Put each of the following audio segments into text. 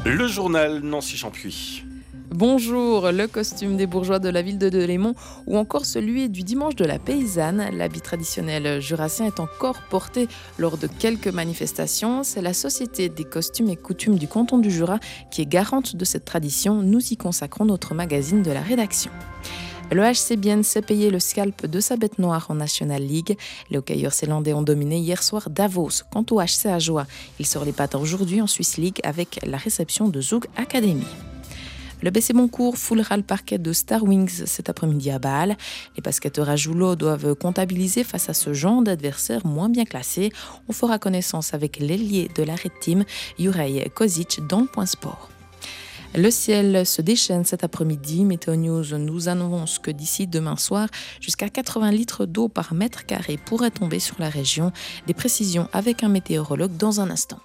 Le journal Nancy Champuis. Bonjour, le costume des bourgeois de la ville de Delémont ou encore celui du dimanche de la paysanne. L'habit traditionnel jurassien est encore porté lors de quelques manifestations. C'est la Société des costumes et coutumes du canton du Jura qui est garante de cette tradition. Nous y consacrons notre magazine de la rédaction. Le HC Bienne s'est payé le scalp de sa bête noire en National League. Les hockeyeurs zélandais ont dominé hier soir Davos. Quant au HC Ajoie, il sort les pattes aujourd'hui en Swiss League avec la réception de Zug Academy. Le BC Boncourt foulera le parquet de Star Wings cet après-midi à Bâle. Les basketteurs à Joulot doivent comptabiliser face à ce genre d'adversaire moins bien classé. On fera connaissance avec l'ailier de la Red Team, Juraj Kozic, dans le point sport. Le ciel se déchaîne cet après-midi. Météo News nous annonce que d'ici demain soir, jusqu'à 80 litres d'eau par mètre carré pourraient tomber sur la région. Des précisions avec un météorologue dans un instant.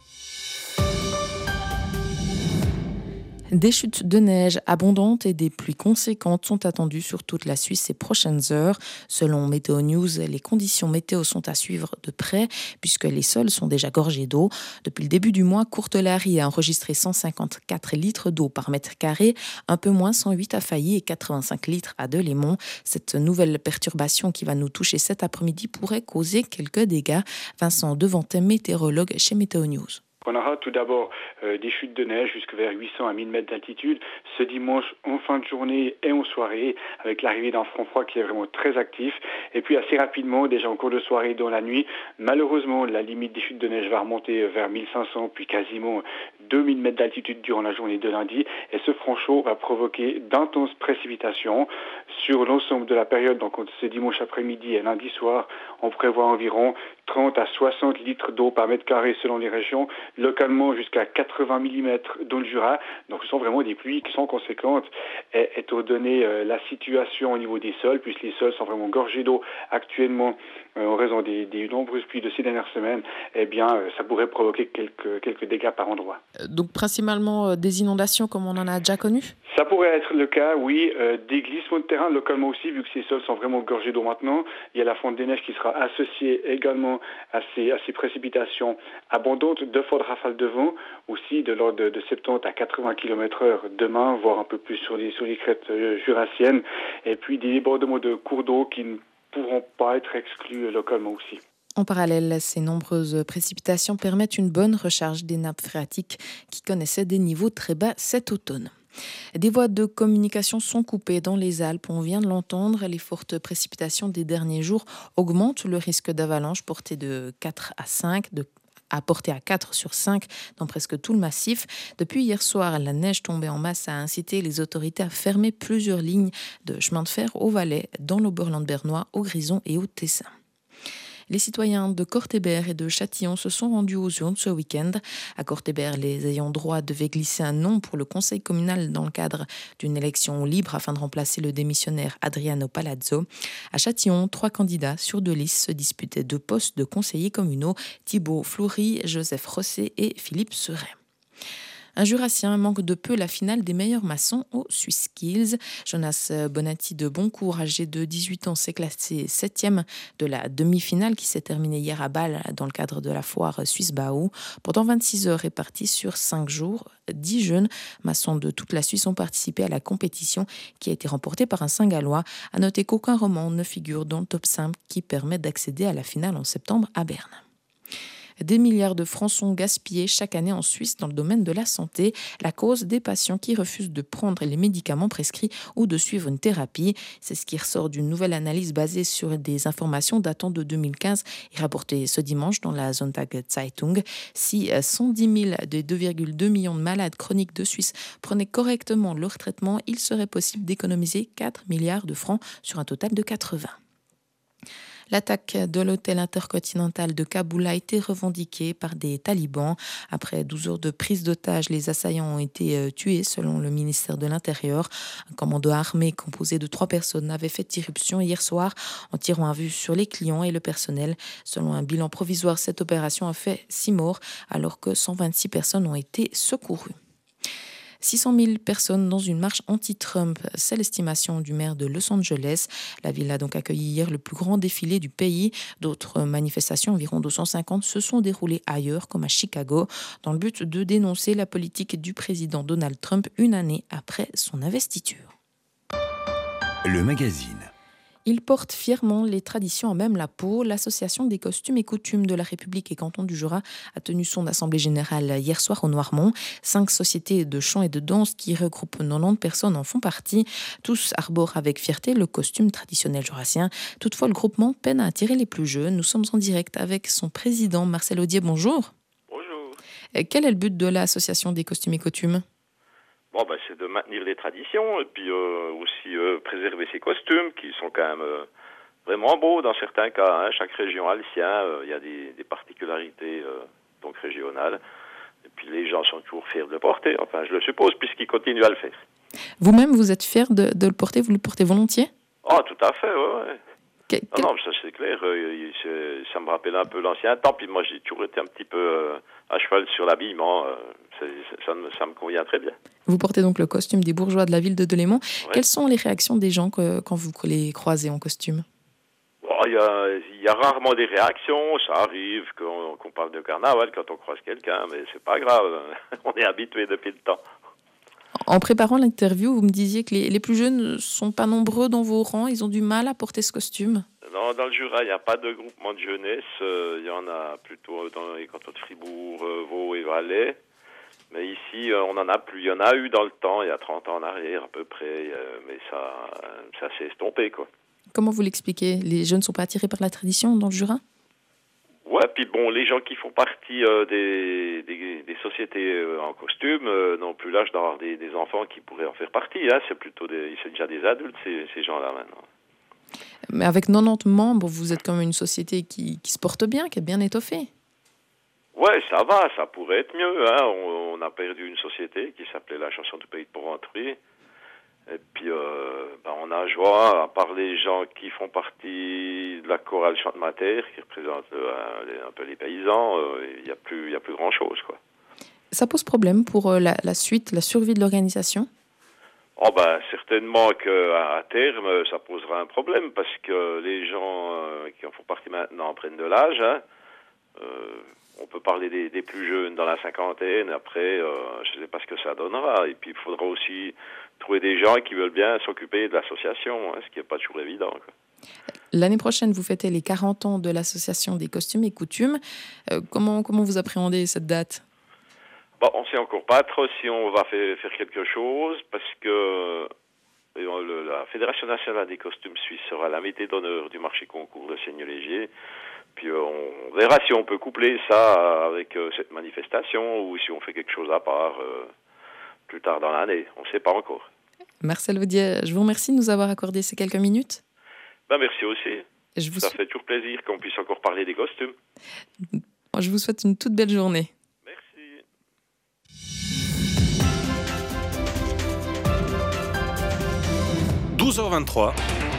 Des chutes de neige abondantes et des pluies conséquentes sont attendues sur toute la Suisse ces prochaines heures. Selon Météo News, les conditions météo sont à suivre de près puisque les sols sont déjà gorgés d'eau. Depuis le début du mois, Courtelary a enregistré 154 litres d'eau par mètre carré, un peu moins 108 à Failly et 85 litres à Delémont. Cette nouvelle perturbation qui va nous toucher cet après-midi pourrait causer quelques dégâts. Vincent Devantet, météorologue chez Météo News. On aura tout d'abord des chutes de neige jusque vers 800 à 1000 mètres d'altitude ce dimanche en fin de journée et en soirée avec l'arrivée d'un front froid qui est vraiment très actif. Et puis assez rapidement, déjà en cours de soirée dans la nuit, malheureusement la limite des chutes de neige va remonter vers 1500 puis quasiment 2000 mètres d'altitude durant la journée de lundi. Et ce front chaud va provoquer d'intenses précipitations sur l'ensemble de la période. Donc ce dimanche après-midi et lundi soir, on prévoit environ 30 à 60 litres d'eau par mètre carré selon les régions, localement jusqu'à 80 mm dans le Jura. Donc ce sont vraiment des pluies qui sont conséquentes. Et étant donné la situation au niveau des sols, puisque les sols sont vraiment gorgés d'eau actuellement en raison des nombreuses pluies de ces dernières semaines, eh bien ça pourrait provoquer quelques dégâts par endroit. Donc principalement des inondations comme on en a déjà connu ? Ça pourrait être le cas, oui. Des glissements de terrain localement aussi, vu que ces sols sont vraiment gorgés d'eau maintenant. Il y a la fonte des neiges qui sera associée également à ces précipitations abondantes, de fortes rafales de vent, aussi de l'ordre de 70 à 80 km/h demain, voire un peu plus sur les crêtes jurassiennes. Et puis des débordements de cours d'eau qui ne pourront pas être exclus localement aussi. En parallèle, ces nombreuses précipitations permettent une bonne recharge des nappes phréatiques qui connaissaient des niveaux très bas cet automne. Des voies de communication sont coupées dans les Alpes, on vient de l'entendre. Les fortes précipitations des derniers jours augmentent le risque d'avalanche porté de 4 à 5, à portée à 4 sur 5 dans presque tout le massif. Depuis hier soir, la neige tombée en masse a incité les autorités à fermer plusieurs lignes de chemin de fer au Valais, dans l'Oberland bernois, au Grison et au Tessin. Les citoyens de Cortébert et de Châtillon se sont rendus aux urnes ce week-end. À Cortébert, les ayants droit devaient glisser un nom pour le conseil communal dans le cadre d'une élection libre afin de remplacer le démissionnaire Adriano Palazzo. À Châtillon, 3 candidats sur 2 listes se disputaient 2 postes de conseillers communaux, Thibaut Floury, Joseph Rosset et Philippe Seret. Un Jurassien manque de peu la finale des meilleurs maçons au Swiss Skills. Jonas Bonatti de Boncourt, âgé de 18 ans, s'est classé 7e de la demi-finale qui s'est terminée hier à Bâle dans le cadre de la foire Suisse Bao. Pendant 26 heures réparties sur 5 jours, 10 jeunes maçons de toute la Suisse ont participé à la compétition qui a été remportée par un Saint-Gallois. À noter qu'aucun roman ne figure dans le top 5 qui permet d'accéder à la finale en septembre à Berne. Des milliards de francs sont gaspillés chaque année en Suisse dans le domaine de la santé, la cause des patients qui refusent de prendre les médicaments prescrits ou de suivre une thérapie. C'est ce qui ressort d'une nouvelle analyse basée sur des informations datant de 2015 et rapportée ce dimanche dans la Sonntag Zeitung. Si 110 000 des 2,2 millions de malades chroniques de Suisse prenaient correctement leur traitement, il serait possible d'économiser 4 milliards de francs sur un total de 80. L'attaque de l'hôtel intercontinental de Kaboul a été revendiquée par des talibans. Après 12 heures de prise d'otages, les assaillants ont été tués selon le ministère de l'Intérieur. Un commando armé composé de 3 personnes avait fait irruption hier soir en tirant à vue sur les clients et le personnel. Selon un bilan provisoire, cette opération a fait 6 morts alors que 126 personnes ont été secourues. 600 000 personnes dans une marche anti-Trump, c'est l'estimation du maire de Los Angeles. La ville a donc accueilli hier le plus grand défilé du pays. D'autres manifestations, environ 250, se sont déroulées ailleurs, comme à Chicago, dans le but de dénoncer la politique du président Donald Trump une année après son investiture. Le magazine. Il porte fièrement les traditions à même la peau. L'Association des costumes et coutumes de la République et canton du Jura a tenu son assemblée générale hier soir au Noirmont. 5 sociétés de chant et de danse qui regroupent 90 personnes en font partie. Tous arborent avec fierté le costume traditionnel jurassien. Toutefois, le groupement peine à attirer les plus jeunes. Nous sommes en direct avec son président Marcel Audier. Bonjour. Bonjour. Quel est le but de l'Association des costumes et coutumes ? C'est de maintenir les traditions et puis aussi préserver ces costumes qui sont quand même vraiment beaux dans certains cas. Hein. Chaque région a le sien, il y a des particularités donc régionales. Et puis les gens sont toujours fiers de le porter, enfin je le suppose, puisqu'ils continuent à le faire. Vous-même, vous êtes fier de le porter, vous le portez volontiers ? Oh, tout à fait, ouais. Non, ça c'est clair, ça me rappelle un peu l'ancien temps, puis moi j'ai toujours été un petit peu à cheval sur l'habillement, ça me convient très bien. Vous portez donc le costume des bourgeois de la ville de Delémont. Ouais. Quelles sont les réactions des gens quand vous les croisez en costume ? Il y a rarement des réactions, ça arrive qu'on parle de carnaval quand on croise quelqu'un, mais c'est pas grave, on est habitué depuis le temps. En préparant l'interview, vous me disiez que les plus jeunes ne sont pas nombreux dans vos rangs, ils ont du mal à porter ce costume. Non, dans le Jura, il n'y a pas de groupement de jeunesse, il y en a plutôt dans les cantons de Fribourg, Vaud et Valais. Mais ici, on en a plus. Il y en a eu dans le temps, il y a 30 ans en arrière à peu près, mais ça s'est estompé, quoi. Comment vous l'expliquez ? Les jeunes ne sont pas attirés par la tradition dans le Jura ? Ouais, puis bon, les gens qui font partie des sociétés en costume n'ont plus l'âge d'avoir des enfants qui pourraient en faire partie. Hein. C'est déjà des adultes, ces gens-là maintenant. Mais avec 90 membres, vous êtes comme une société qui se porte bien, qui est bien étoffée. Ouais, ça va, ça pourrait être mieux. Hein. On a perdu une société qui s'appelait la Chanson du Pays de Porrentruy. Et puis, on a joie, à part les gens qui font partie de la chorale Chante-Mater, qui représente un peu les paysans, il y a plus grand-chose, quoi. Ça pose problème pour la suite, la survie de l'organisation ? Certainement qu'à terme, ça posera un problème, parce que les gens qui en font partie maintenant prennent de l'âge, hein. On peut parler des plus jeunes dans la cinquantaine, après, je ne sais pas ce que ça donnera. Et puis, il faudra aussi trouver des gens qui veulent bien s'occuper de l'association, hein, ce qui n'est pas toujours évident, quoi. L'année prochaine, vous fêtez les 40 ans de l'Association des costumes et coutumes. Comment vous appréhendez cette date ? On ne sait encore pas trop si on va faire quelque chose, parce que la Fédération nationale des costumes suisses sera l'invité d'honneur du marché concours de Seigneur-Légier. Puis on verra si on peut coupler ça avec cette manifestation ou si on fait quelque chose à part plus tard dans l'année. On ne sait pas encore. Marcel Audier, je vous remercie de nous avoir accordé ces quelques minutes. Merci aussi. Ça fait toujours plaisir qu'on puisse encore parler des costumes. Je vous souhaite une toute belle journée. Merci. – 12h23.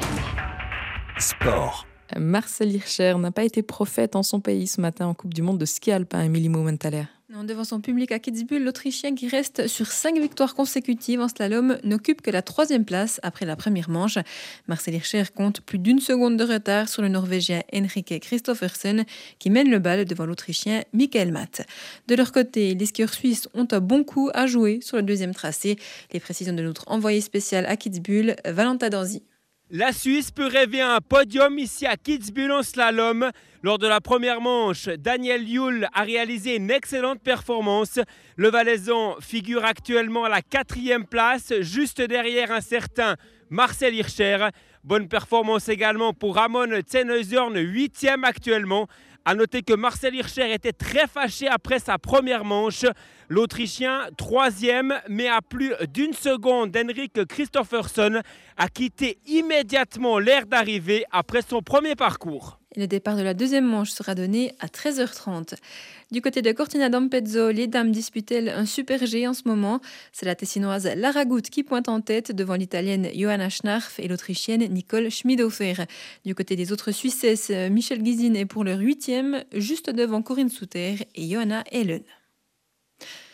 Sport. Marcel Hirscher n'a pas été prophète en son pays ce matin en Coupe du Monde de ski alpin, Émilie Mumenthaler. Non, devant son public à Kitzbühel, l'Autrichien qui reste sur 5 victoires consécutives en slalom n'occupe que la 3e place après la première manche. Marcel Hirscher compte plus d'1 seconde de retard sur le Norvégien Henrik Kristoffersen qui mène le bal devant l'Autrichien Michael Matt. De leur côté, les skieurs suisses ont un bon coup à jouer sur le 2e tracé. Les précisions de notre envoyé spécial à Kitzbühel, Valentin Danzy. La Suisse peut rêver à un podium ici à Kitzbühel en slalom. Lors de la première manche, Daniel Yule a réalisé une excellente performance. Le Valaisan figure actuellement à la 4e place, juste derrière un certain Marcel Hirscher. Bonne performance également pour Ramon Zenhäuser, 8e actuellement. A noter que Marcel Hirscher était très fâché après sa première manche. L'Autrichien, 3e, mais à plus d'1 seconde d'Henrik Kristoffersen, a quitté immédiatement l'aire d'arrivée après son premier parcours. Le départ de la 2e manche sera donné à 13h30. Du côté de Cortina d'Ampezzo, les dames disputent un super G en ce moment. C'est la Tessinoise Lara Gut qui pointe en tête devant l'Italienne Johanna Schnarf et l'Autrichienne Nicole Schmidhofer. Du côté des autres Suissesses, Michel Gizin est pour leur 8e, juste devant Corinne Souter et Johanna Hellen.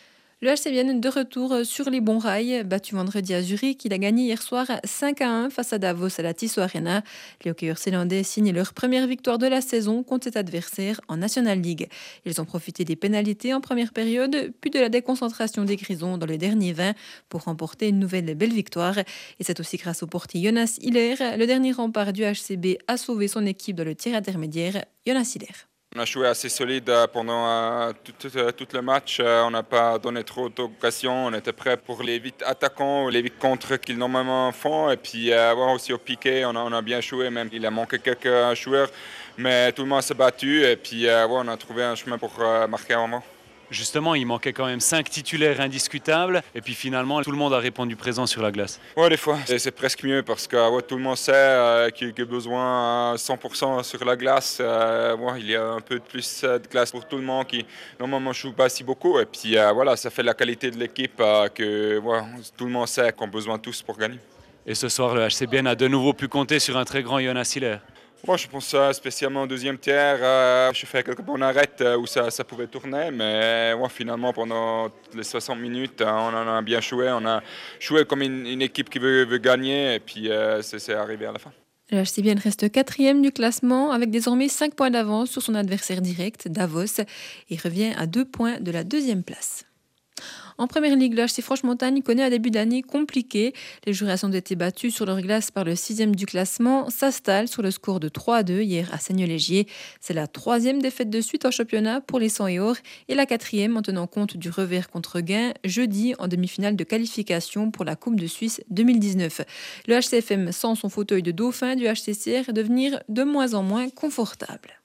Le HC Vienne de retour sur les bons rails. Battu vendredi à Zurich, il a gagné hier soir 5-1 face à Davos à la Tissot Arena. Les hockeyeurs zélandais signent leur première victoire de la saison contre cet adversaire en National League. Ils ont profité des pénalités en première période, puis de la déconcentration des Grisons dans le dernier 20 pour remporter une nouvelle belle victoire. Et c'est aussi grâce au portier Jonas Hiller, le dernier rempart du HCB, a sauvé son équipe dans le tir intermédiaire. Jonas Hiller. On a joué assez solide pendant tout le match. On n'a pas donné trop d'occasions. On était prêt pour les vite attaquants ou les vite contres qu'ils normalement font. Et puis aussi au piqué, on a bien joué. Même il a manqué quelques joueurs, mais tout le monde s'est battu. Et puis on a trouvé un chemin pour marquer un moment. Justement, il manquait quand même 5 titulaires indiscutables et puis finalement, tout le monde a répondu présent sur la glace. Oui, des fois, c'est presque mieux parce que tout le monde sait qu'il y a besoin 100% sur la glace. Il y a un peu plus de glace pour tout le monde qui normalement ne joue pas si beaucoup. Et puis ça fait la qualité de l'équipe que tout le monde sait qu'on a besoin tous pour gagner. Et ce soir, le HCBN a de nouveau pu compter sur un très grand Jonas Hiller. Moi, je pense spécialement au deuxième tiers. Je fais quelques bonnes arrêts où ça pouvait tourner, mais finalement, pendant les 60 minutes, on en a bien joué. On a joué comme une équipe qui veut gagner, et puis c'est arrivé à la fin. Le HCBN reste 4e du classement, avec désormais 5 points d'avance sur son adversaire direct, Davos, et revient à 2 points de la 2e place. En première ligue, le HC Franche-Montagne connaît un début d'année compliqué. Les Jurassiens ont été battus sur leur glace par le 6e du classement, s'installe sur le score de 3-2 hier à Seigneux-Légier. C'est la 3e défaite de suite en championnat pour les 100 et or et la 4e en tenant compte du revers contre Gain jeudi en demi-finale de qualification pour la Coupe de Suisse 2019. Le HCFM sent son fauteuil de dauphin du HCCR devenir de moins en moins confortable.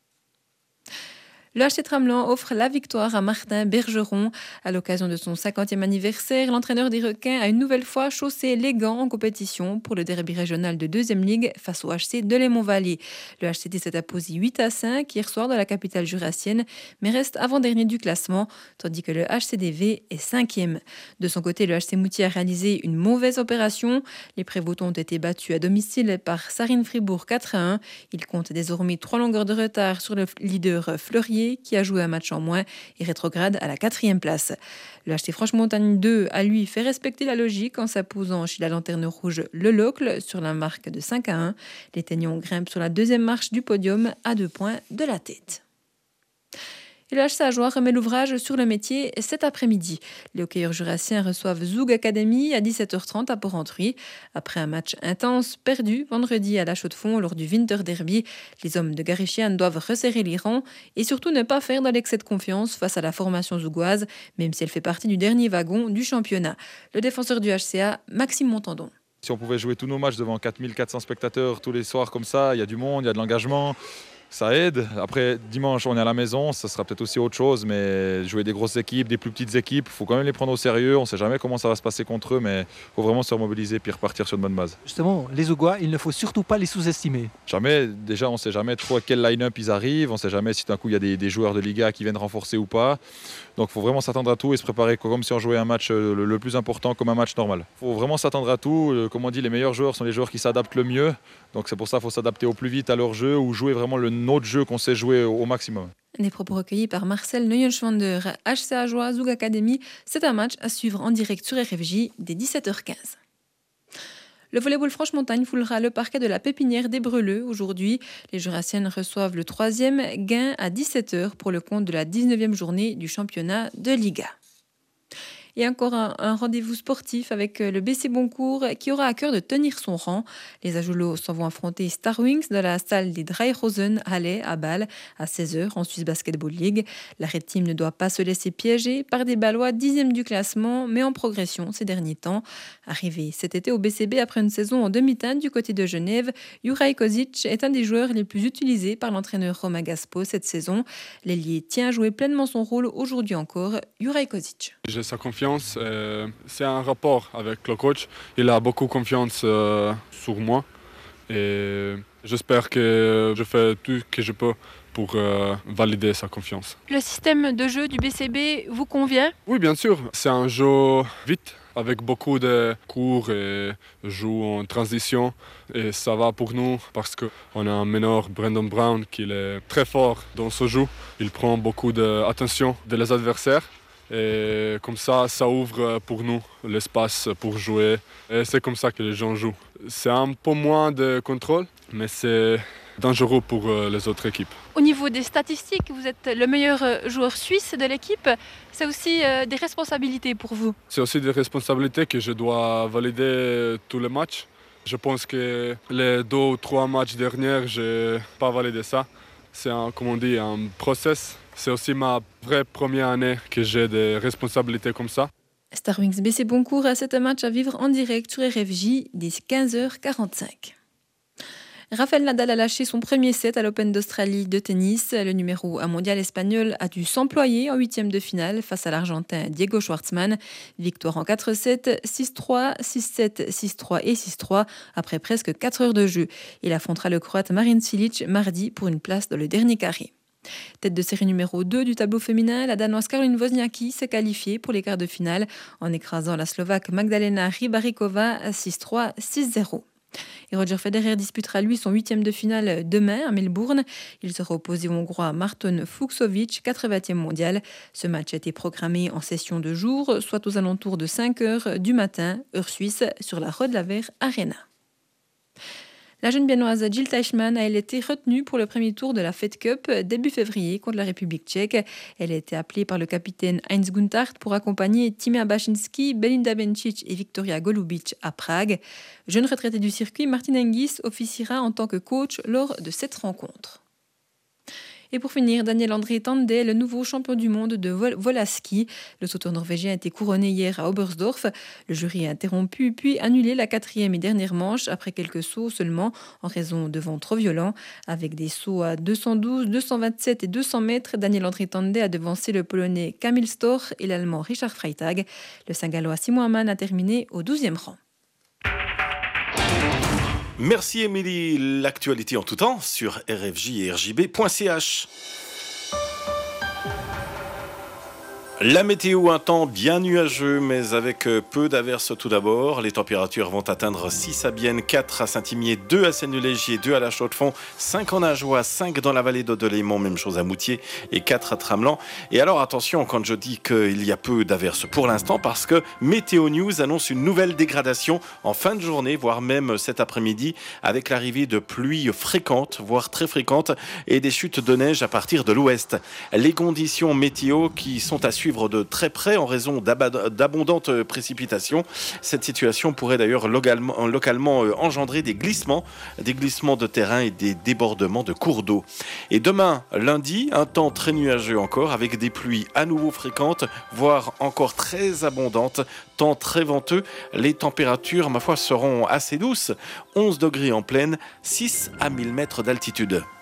Le HC Tramelan offre la victoire à Martin Bergeron. À l'occasion de son 50e anniversaire, l'entraîneur des Requins a une nouvelle fois chaussé les gants en compétition pour le derby régional de 2e Ligue face au HC de Lémont-Vallée. Le HCT s'est imposé 8-5 hier soir dans la capitale jurassienne, mais reste avant-dernier du classement, tandis que le HCDV est 5e. De son côté, le HC Moutier a réalisé une mauvaise opération. Les Prévotons ont été battus à domicile par Sarine-Fribourg 4-1. Ils comptent désormais 3 longueurs de retard sur le leader Fleurier, qui a joué un match en moins et rétrograde à la 4e place. Le HC Franche-Montagne 2 a lui fait respecter la logique en s'imposant chez la lanterne rouge Le Locle sur la marque de 5-1. Les Teignons grimpent sur la 2e marche du podium à 2 points de la tête. Et le HC Ajoie remet l'ouvrage sur le métier cet après-midi. Les hockeyeurs jurassiens reçoivent Zoug Academy à 17h30 à Porrentruy. Après un match intense perdu vendredi à la Chaux-de-Fonds lors du Winter Derby, les hommes de Garichian doivent resserrer les rangs et surtout ne pas faire dans l'excès de confiance face à la formation zougoise, même si elle fait partie du dernier wagon du championnat. Le défenseur du HCA, Maxime Montandon. Si on pouvait jouer tous nos matchs devant 4400 spectateurs tous les soirs comme ça, il y a du monde, il y a de l'engagement. Ça aide. Après, dimanche, on est à la maison, ça sera peut-être aussi autre chose, mais jouer des grosses équipes, des plus petites équipes, il faut quand même les prendre au sérieux. On ne sait jamais comment ça va se passer contre eux, mais il faut vraiment se remobiliser et repartir sur une bonne base. Justement, les Zougois, il ne faut surtout pas les sous-estimer. Jamais. Déjà, on ne sait jamais trop à quel line-up ils arrivent. On ne sait jamais si d'un coup, il y a des joueurs de Liga qui viennent renforcer ou pas. Donc, il faut vraiment s'attendre à tout et se préparer comme si on jouait un match le plus important, comme un match normal. Il faut vraiment s'attendre à tout. Comme on dit, les meilleurs joueurs sont les joueurs qui s'adaptent le mieux. Donc, c'est pour ça qu'il faut s'adapter au plus vite à leur jeu ou jouer vraiment notre jeu qu'on sait jouer au maximum. Des propos recueillis par Marcel Neuenschwander. HC Ajoie Zoug Academy, c'est un match à suivre en direct sur RFJ dès 17h15. Le volleyball Franche-Montagne foulera le parquet de la Pépinière des Breleux aujourd'hui. Les Jurassiennes reçoivent le 3e Gain à 17h pour le compte de la 19e journée du championnat de Liga. Et encore un rendez-vous sportif avec le BC Boncourt qui aura à cœur de tenir son rang. Les Ajoulots s'en vont affronter Star Wings dans la salle des Dreirosen Halle à Bâle à 16h en Swiss Basketball League. La Red Team ne doit pas se laisser piéger par des Bâlois 10e du classement mais en progression ces derniers temps. Arrivé cet été au BCB après une saison en demi-teinte du côté de Genève, Juraj Kozic est un des joueurs les plus utilisés par l'entraîneur Romain Gaspo cette saison. L'ailier tient à jouer pleinement son rôle aujourd'hui encore. Juraj Kozic. J'ai sa confiance. C'est un rapport avec le coach. Il a beaucoup confiance sur moi et j'espère que je fais tout ce que je peux pour valider sa confiance. Le système de jeu du BCB vous convient ? Oui, bien sûr. C'est un jeu vite avec beaucoup de cours et joue en transition. Et ça va pour nous parce qu'on a un meneur, Brandon Brown, qui est très fort dans ce jeu. Il prend beaucoup d'attention des adversaires. Et comme ça ouvre pour nous l'espace pour jouer. Et c'est comme ça que les gens jouent. C'est un peu moins de contrôle, mais c'est dangereux pour les autres équipes. Au niveau des statistiques, vous êtes le meilleur joueur suisse de l'équipe. C'est aussi des responsabilités pour vous. C'est aussi des responsabilités que je dois valider tous les matchs. Je pense que les 2 ou 3 matchs derniers, je n'ai pas validé ça. C'est un process. C'est aussi ma vraie première année que j'ai des responsabilités comme ça. Star Wings BC Boncourt a cet match à vivre en direct sur RFJ dès 15h45. Rafael Nadal a lâché son premier set à l'Open d'Australie de tennis. Le numéro 1 mondial espagnol a dû s'employer en 8e de finale face à l'Argentin Diego Schwartzmann. Victoire en 4-7, 6-3, 6-7, 6-3 et 6-3 après presque 4 heures de jeu. Il affrontera le Croate Marin Cilic mardi pour une place dans le dernier carré. Tête de série numéro 2 du tableau féminin, la Danoise Caroline Wozniacki s'est qualifiée pour les quarts de finale en écrasant la Slovaque Magdalena Rybarikova 6-3, 6-0. Et Roger Federer disputera lui son 8e de finale demain à Melbourne. Il sera opposé au Hongrois Marton Fucsovics, 80e mondial. Ce match a été programmé en session de jour, soit aux alentours de 5h du matin, heure suisse, sur la Rod Laver Arena. La jeune biennoise Jill Teichmann a été retenue pour le premier tour de la Fed Cup début février contre la République tchèque. Elle a été appelée par le capitaine Heinz Guntart pour accompagner Timea Baczynski, Belinda Bencic et Victoria Golubic à Prague. Jeune retraité du circuit, Martin Hingis officiera en tant que coach lors de cette rencontre. Et pour finir, Daniel-André Tandé, le nouveau champion du monde de vol à ski. Le sauteur norvégien a été couronné hier à Oberstdorf. Le jury a interrompu puis annulé la 4e et dernière manche après quelques sauts seulement en raison de vents trop violents. Avec des sauts à 212, 227 et 200 mètres, Daniel-André Tandé a devancé le Polonais Kamil Storch et l'Allemand Richard Freitag. Le Saint-Gallois Simon Hamann a terminé au 12e rang. Merci Émilie, l'actualité en tout temps sur rfj et rjb.ch. La météo, un temps bien nuageux, mais avec peu d'averses tout d'abord. Les températures vont atteindre 6 à Bienne, 4 à Saint-Imier, 2 à Seignelay-Gier, 2 à la Chaux-de-Fonds, 5 en Ajoie, 5 dans la vallée d'Audelémont, même chose à Moutier, et 4 à Tramelan. Et alors attention quand je dis qu'il y a peu d'averses pour l'instant, parce que Météo News annonce une nouvelle dégradation en fin de journée, voire même cet après-midi, avec l'arrivée de pluies fréquentes, voire très fréquentes, et des chutes de neige à partir de l'ouest. Les conditions météo qui sont à suivre de très près en raison d'abondantes précipitations. Cette situation pourrait d'ailleurs localement engendrer des glissements de terrain et des débordements de cours d'eau. Et demain, lundi, un temps très nuageux encore, avec des pluies à nouveau fréquentes, voire encore très abondantes, temps très venteux. Les températures, ma foi, seront assez douces. 11 degrés en plaine, 6 à 1000 mètres d'altitude.